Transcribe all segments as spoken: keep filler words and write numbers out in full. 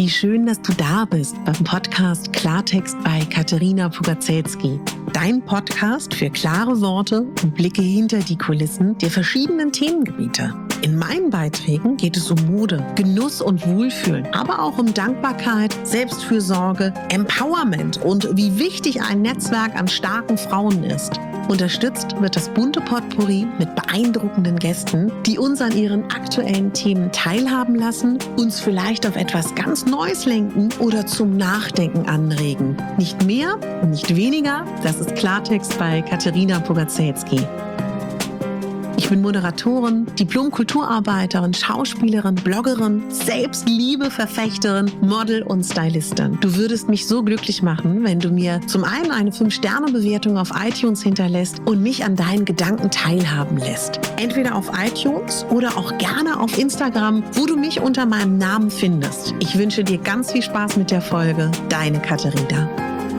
Wie schön, dass du da bist beim Podcast Klartext bei Katerina Pugacelski. Dein Podcast für klare Worte und Blicke hinter die Kulissen der verschiedenen Themengebiete. In meinen Beiträgen geht es um Mode, Genuss und Wohlfühlen, aber auch um Dankbarkeit, Selbstfürsorge, Empowerment und wie wichtig ein Netzwerk an starken Frauen ist. Unterstützt wird das bunte Potpourri mit beeindruckenden Gästen, die uns an ihren aktuellen Themen teilhaben lassen, uns vielleicht auf etwas ganz Neues lenken oder zum Nachdenken anregen. Nicht mehr, nicht weniger, das ist Klartext bei Katerina Pugacelski. Ich bin Moderatorin, Diplom-Kulturarbeiterin, Schauspielerin, Bloggerin, Selbstliebe-Verfechterin, Model und Stylistin. Du würdest mich so glücklich machen, wenn du mir zum einen eine fünf Sterne Bewertung auf iTunes hinterlässt und mich an deinen Gedanken teilhaben lässt. Entweder auf iTunes oder auch gerne auf Instagram, wo du mich unter meinem Namen findest. Ich wünsche dir ganz viel Spaß mit der Folge. Deine Katerina.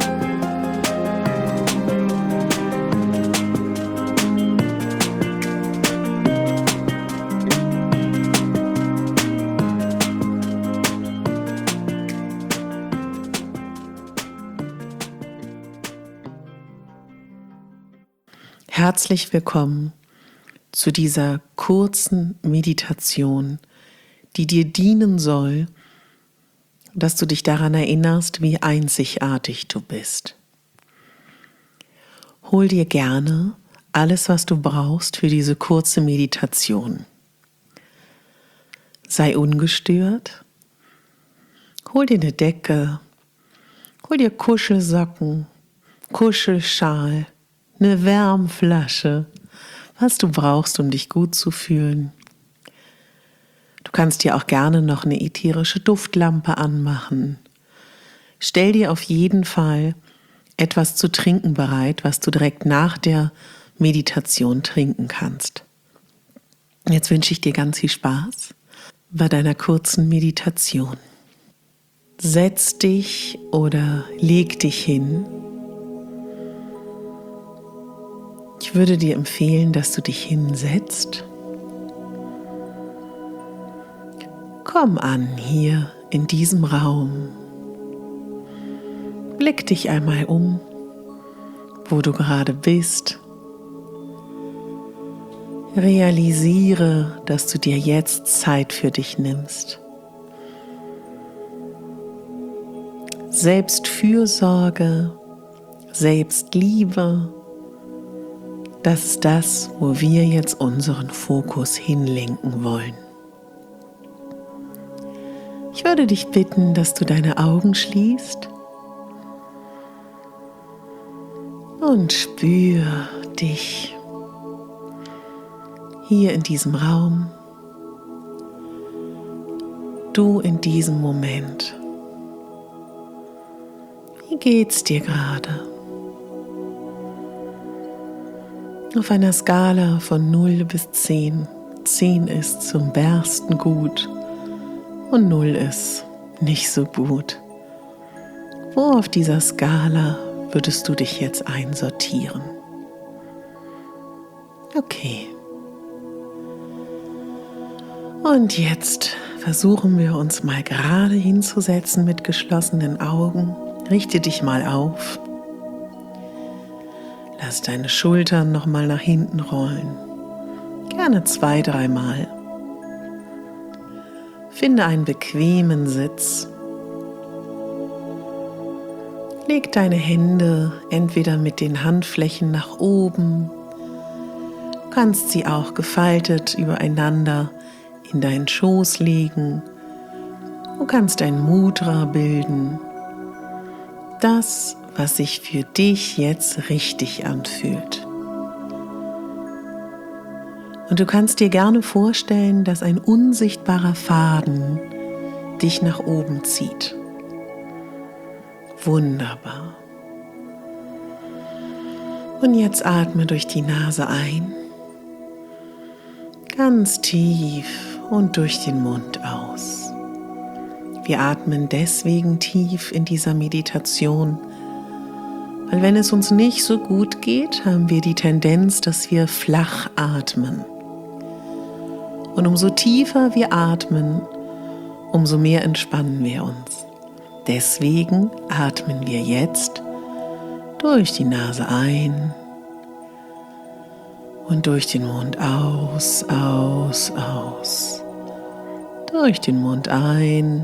Herzlich willkommen zu dieser kurzen Meditation, die dir dienen soll, dass du dich daran erinnerst, wie einzigartig du bist. Hol dir gerne alles, was du brauchst für diese kurze Meditation. Sei ungestört, hol dir eine Decke, hol dir Kuschelsocken, Kuschelschal, eine Wärmflasche, was du brauchst, um dich gut zu fühlen. Du kannst dir auch gerne noch eine ätherische Duftlampe anmachen. Stell dir auf jeden Fall etwas zu trinken bereit, was du direkt nach der Meditation trinken kannst. Jetzt wünsche ich dir ganz viel Spaß bei deiner kurzen Meditation. Setz dich oder leg dich hin. Ich würde dir empfehlen, dass du dich hinsetzt. Komm an hier in diesem Raum. Blick dich einmal um, wo du gerade bist. Realisiere, dass du dir jetzt Zeit für dich nimmst. Selbstfürsorge, Selbstliebe, das ist das, wo wir jetzt unseren Fokus hinlenken wollen. Ich würde dich bitten, dass du deine Augen schließt und spür dich hier in diesem Raum, du in diesem Moment. Wie geht's dir gerade? Auf einer Skala von null bis zehn. zehn ist zum Bersten gut und null ist nicht so gut. Wo auf dieser Skala würdest du dich jetzt einsortieren? Okay. Und jetzt versuchen wir uns mal gerade hinzusetzen mit geschlossenen Augen. Richte dich mal auf. Lass deine Schultern nochmal nach hinten rollen. Gerne zwei, dreimal. Finde einen bequemen Sitz. Leg deine Hände entweder mit den Handflächen nach oben. Du kannst sie auch gefaltet übereinander in deinen Schoß legen. Du kannst ein Mudra bilden. Das, was sich für dich jetzt richtig anfühlt. Und du kannst dir gerne vorstellen, dass ein unsichtbarer Faden dich nach oben zieht. Wunderbar. Und jetzt atme durch die Nase ein, ganz tief und durch den Mund aus. Wir atmen deswegen tief in dieser Meditation, weil wenn es uns nicht so gut geht, haben wir die Tendenz, dass wir flach atmen. Und umso tiefer wir atmen, umso mehr entspannen wir uns. Deswegen atmen wir jetzt durch die Nase ein und durch den Mund aus, aus, aus. Durch den Mund ein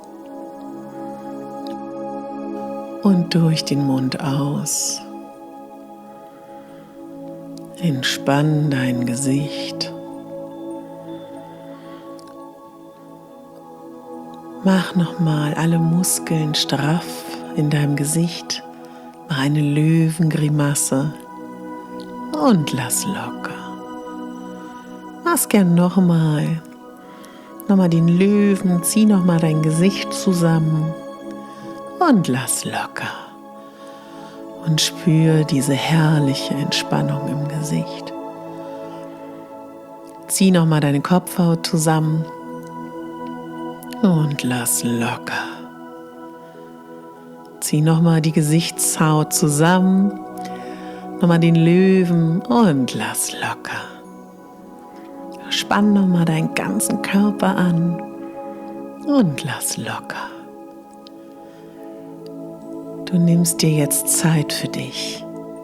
und durch den Mund aus. Entspann dein Gesicht. Mach nochmal alle Muskeln straff in deinem Gesicht. Mach eine Löwengrimasse und lass locker. Mach's gern nochmal. Nochmal den Löwen, zieh nochmal dein Gesicht zusammen und lass locker. Und spür diese herrliche Entspannung im Gesicht. Zieh nochmal deine Kopfhaut zusammen und lass locker. Zieh nochmal die Gesichtshaut zusammen, nochmal den Löwen und lass locker. Spann nochmal deinen ganzen Körper an und lass locker. Du nimmst dir jetzt Zeit für dich.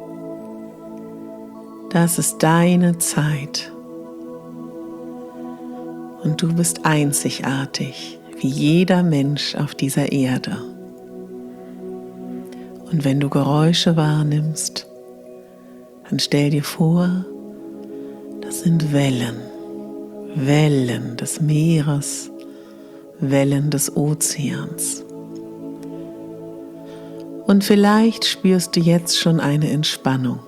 Das ist deine Zeit. Und du bist einzigartig, wie jeder Mensch auf dieser Erde. Und wenn du Geräusche wahrnimmst, dann stell dir vor, das sind Wellen. Wellen des Meeres, Wellen des Ozeans. Und vielleicht spürst du jetzt schon eine Entspannung.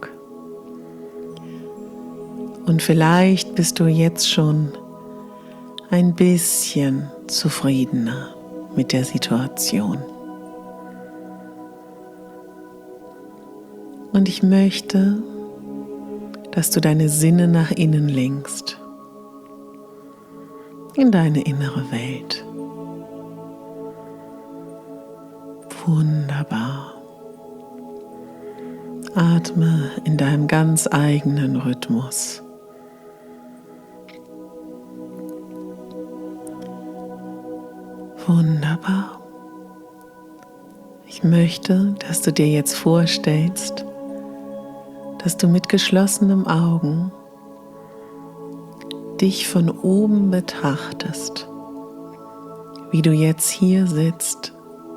Und vielleicht bist du jetzt schon ein bisschen zufriedener mit der Situation. Und ich möchte, dass du deine Sinne nach innen lenkst. In deine innere Welt. Wunderbar. Atme in deinem ganz eigenen Rhythmus. Wunderbar. Ich möchte, dass du dir jetzt vorstellst, dass du mit geschlossenen Augen dich von oben betrachtest, wie du jetzt hier sitzt.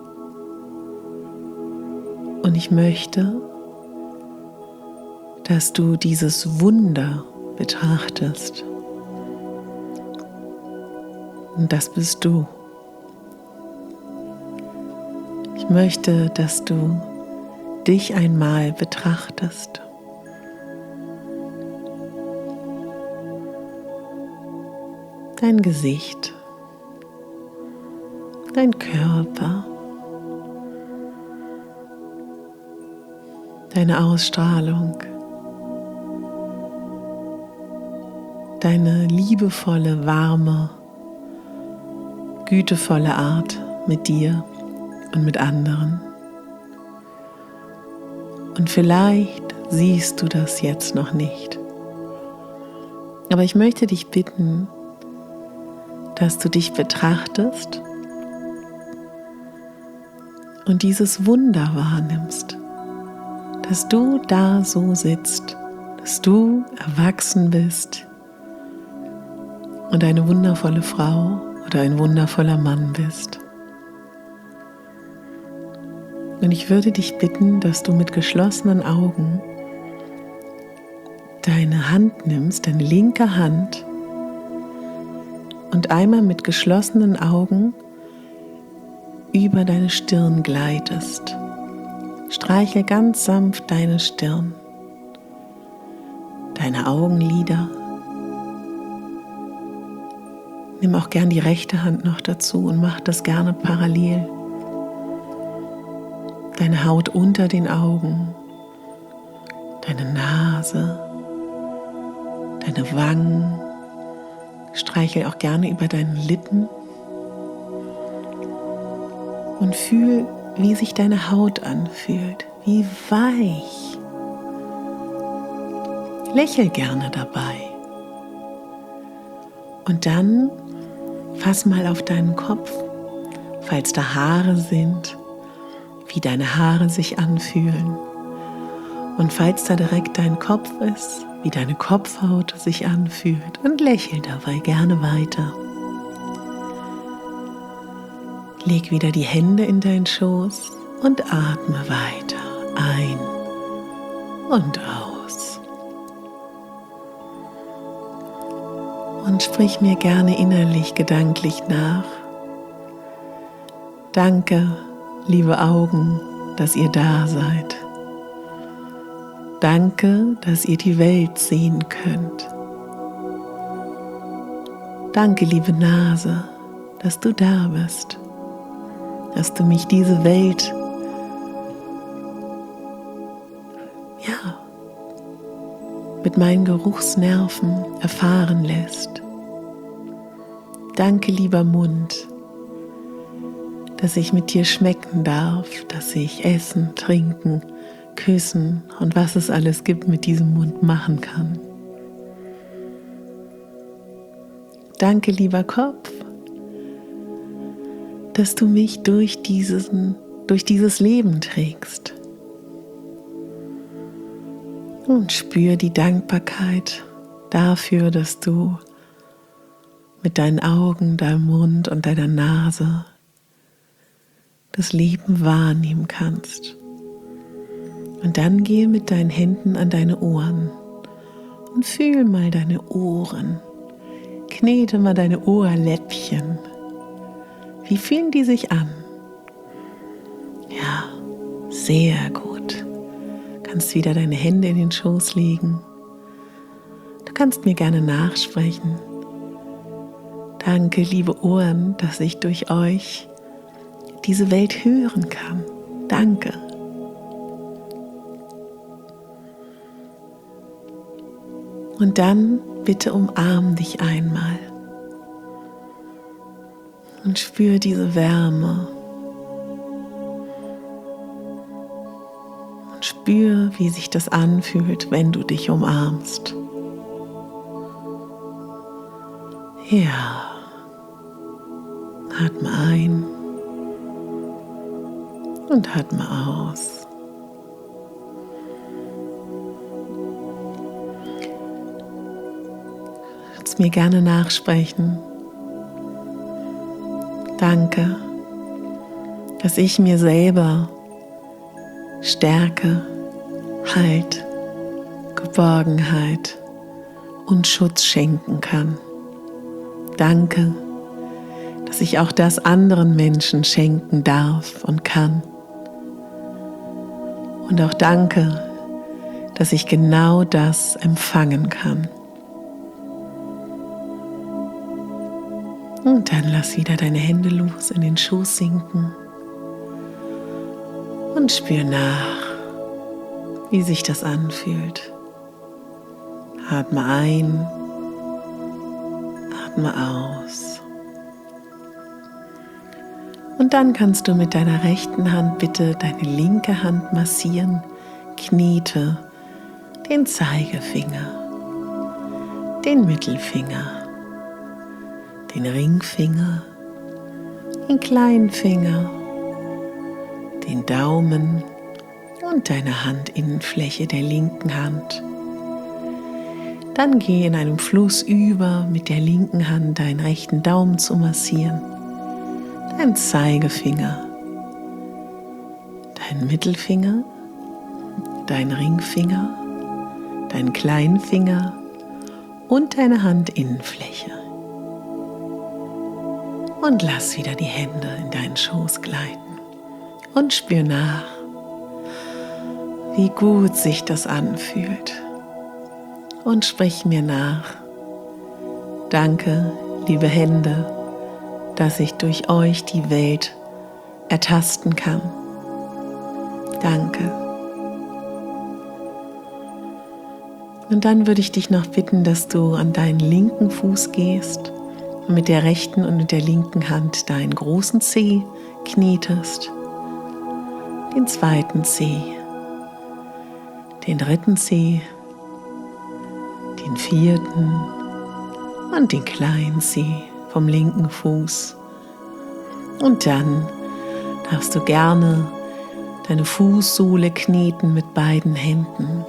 Und ich möchte, dass du dieses Wunder betrachtest. Und das bist du. Ich möchte, dass du dich einmal betrachtest. Dein Gesicht, dein Körper, deine Ausstrahlung, deine liebevolle, warme, gütevolle Art mit dir und mit anderen. Und vielleicht siehst du das jetzt noch nicht. Aber ich möchte dich bitten, dass du dich betrachtest und dieses Wunder wahrnimmst, dass du da so sitzt, dass du erwachsen bist und eine wundervolle Frau oder ein wundervoller Mann bist. Und ich würde dich bitten, dass du mit geschlossenen Augen deine Hand nimmst, deine linke Hand, und einmal mit geschlossenen Augen über deine Stirn gleitest. Streiche ganz sanft deine Stirn, deine Augenlider. Nimm auch gern die rechte Hand noch dazu und mach das gerne parallel. Deine Haut unter den Augen, deine Nase, deine Wangen. Streichel auch gerne über deinen Lippen und fühl, wie sich deine Haut anfühlt, wie weich. Lächel gerne dabei. Und dann Fass mal auf deinen Kopf, falls da Haare sind, wie deine Haare sich anfühlen. Und falls da direkt dein Kopf ist, wie deine Kopfhaut sich anfühlt, und lächel dabei gerne weiter. Leg wieder die Hände in deinen Schoß und atme weiter ein und aus. Und sprich mir gerne innerlich, gedanklich nach. Danke, liebe Augen, dass ihr da seid. Danke, dass ihr die Welt sehen könnt. Danke, liebe Nase, dass du da bist, dass du mich diese Welt, ja, mit meinen Geruchsnerven erfahren lässt. Danke, lieber Mund, dass ich mit dir schmecken darf, dass ich essen, trinken, küssen und was es alles gibt mit diesem Mund machen kann. Danke, lieber Kopf, dass du mich durch, diesen, durch dieses Leben trägst. Und spür die Dankbarkeit dafür, dass du mit deinen Augen, deinem Mund und deiner Nase das Leben wahrnehmen kannst. Und dann gehe mit deinen Händen an deine Ohren und fühl mal deine Ohren. Knete mal deine Ohrläppchen. Wie fühlen die sich an? Ja, sehr gut. Du kannst wieder deine Hände in den Schoß legen. Du kannst mir gerne nachsprechen. Danke, liebe Ohren, dass ich durch euch diese Welt hören kann. Danke. Und dann bitte umarm dich einmal und spür diese Wärme und spür, wie sich das anfühlt, wenn du dich umarmst. Ja, atme ein und atme aus. Mir gerne nachsprechen. Danke, dass ich mir selber Stärke, Halt, Geborgenheit und Schutz schenken kann. Danke, dass ich auch das anderen Menschen schenken darf und kann. Und auch danke, dass ich genau das empfangen kann. Und dann lass wieder deine Hände los in den Schoß sinken und spür nach, wie sich das anfühlt. Atme ein, atme aus. Und dann kannst du mit deiner rechten Hand bitte deine linke Hand massieren, knete den Zeigefinger, den Mittelfinger, den Ringfinger, den kleinen Finger, den Daumen und deine Handinnenfläche der linken Hand. Dann geh in einem Fluss über, mit der linken Hand deinen rechten Daumen zu massieren, deinen Zeigefinger, deinen Mittelfinger, deinen Ringfinger, deinen kleinen Finger und deine Handinnenfläche. Und lass wieder die Hände in deinen Schoß gleiten und spür nach, wie gut sich das anfühlt. Und sprich mir nach. Danke, liebe Hände, dass ich durch euch die Welt ertasten kann. Danke. Und dann würde ich dich noch bitten, dass du an deinen linken Fuß gehst und mit der rechten und mit der linken Hand deinen großen Zeh knetest, den zweiten Zeh, den dritten Zeh, den vierten und den kleinen Zeh vom linken Fuß. Und dann darfst du gerne deine Fußsohle kneten mit beiden Händen.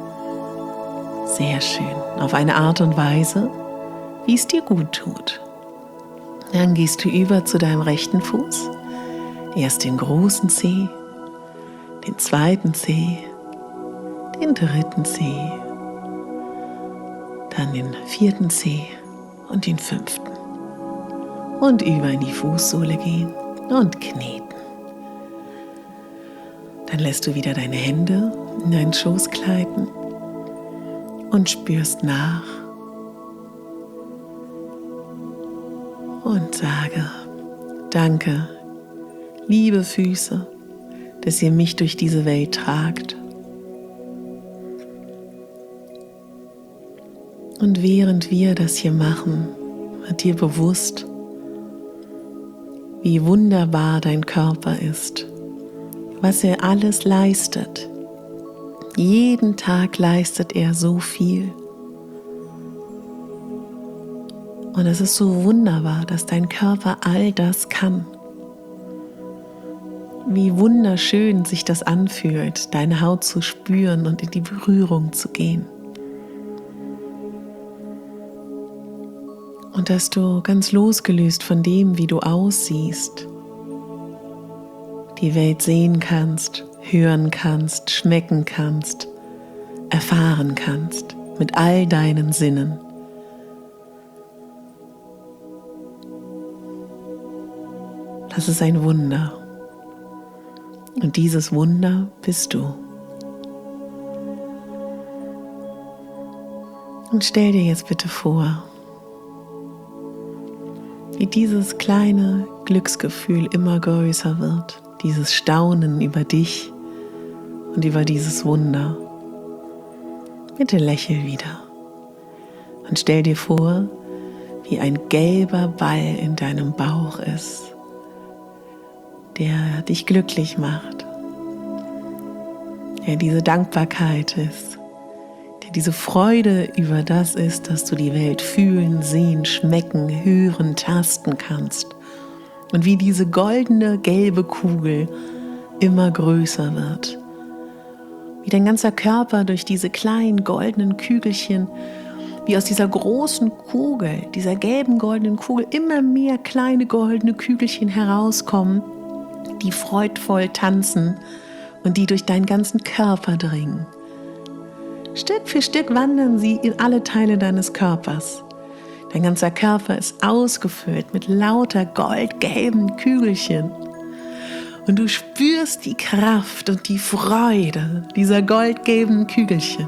Sehr schön. Auf eine Art und Weise, wie es dir gut tut. Dann gehst du über zu deinem rechten Fuß. Erst den großen Zeh, den zweiten Zeh, den dritten Zeh, dann den vierten Zeh und den fünften. Und über in die Fußsohle gehen und kneten. Dann lässt du wieder deine Hände in deinen Schoß gleiten und spürst nach und sage: Danke, liebe Füße, dass ihr mich durch diese Welt tragt. Und während wir das hier machen, wird dir bewusst, wie wunderbar dein Körper ist, was er alles leistet. Jeden Tag leistet er so viel. Und es ist so wunderbar, dass dein Körper all das kann. Wie wunderschön sich das anfühlt, deine Haut zu spüren und in die Berührung zu gehen. Und dass du ganz losgelöst von dem, wie du aussiehst, die Welt sehen kannst, hören kannst, schmecken kannst, erfahren kannst mit all deinen Sinnen. Das ist ein Wunder. Und dieses Wunder bist du. Und stell dir jetzt bitte vor, wie dieses kleine Glücksgefühl immer größer wird, dieses Staunen über dich und über dieses Wunder. Bitte lächel wieder und stell dir vor, wie ein gelber Ball in deinem Bauch ist, der dich glücklich macht, der diese Dankbarkeit ist, der diese Freude über das ist, dass du die Welt fühlen, sehen, schmecken, hören, tasten kannst. Und wie diese goldene, gelbe Kugel immer größer wird. Wie dein ganzer Körper durch diese kleinen goldenen Kügelchen, wie aus dieser großen Kugel, dieser gelben goldenen Kugel, immer mehr kleine goldene Kügelchen herauskommen, die freudvoll tanzen und die durch deinen ganzen Körper dringen. Stück für Stück wandern sie in alle Teile deines Körpers. Dein ganzer Körper ist ausgefüllt mit lauter goldgelben Kügelchen. Und du spürst die Kraft und die Freude dieser goldgelben Kügelchen.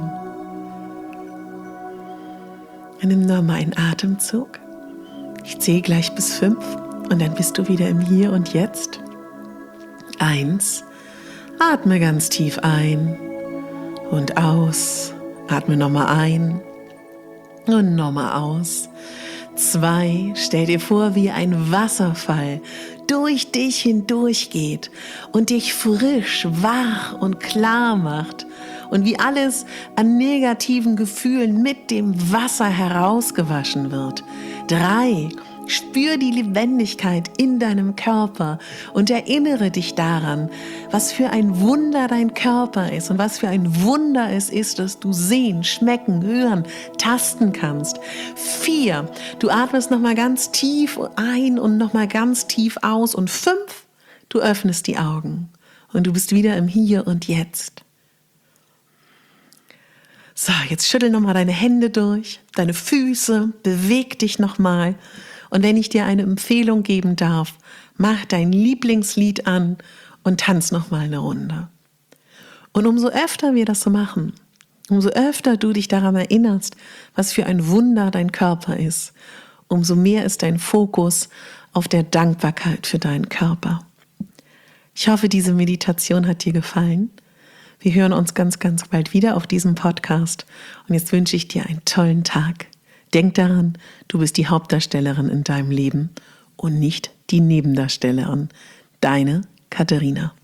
Und nimm nochmal einen Atemzug. Ich zähle gleich bis fünf und dann bist du wieder im Hier und Jetzt. Eins. Atme ganz tief ein und aus. Atme nochmal ein und nochmal aus. Zwei. Stell dir vor, wie ein Wasserfall durch dich hindurch geht und dich frisch, wach und klar macht und wie alles an negativen Gefühlen mit dem Wasser herausgewaschen wird. Drei. Spür die Lebendigkeit in deinem Körper und erinnere dich daran, was für ein Wunder dein Körper ist und was für ein Wunder es ist, dass du sehen, schmecken, hören, tasten kannst. Vier, du atmest nochmal ganz tief ein und nochmal ganz tief aus. Und fünf, du öffnest die Augen und du bist wieder im Hier und Jetzt. So, jetzt schüttel nochmal deine Hände durch, deine Füße, beweg dich nochmal. Und wenn ich dir eine Empfehlung geben darf, mach dein Lieblingslied an und tanz noch mal eine Runde. Und umso öfter wir das so machen, umso öfter du dich daran erinnerst, was für ein Wunder dein Körper ist, umso mehr ist dein Fokus auf der Dankbarkeit für deinen Körper. Ich hoffe, diese Meditation hat dir gefallen. Wir hören uns ganz, ganz bald wieder auf diesem Podcast. Und jetzt wünsche ich dir einen tollen Tag. Denk daran, du bist die Hauptdarstellerin in deinem Leben und nicht die Nebendarstellerin. Deine Katharina.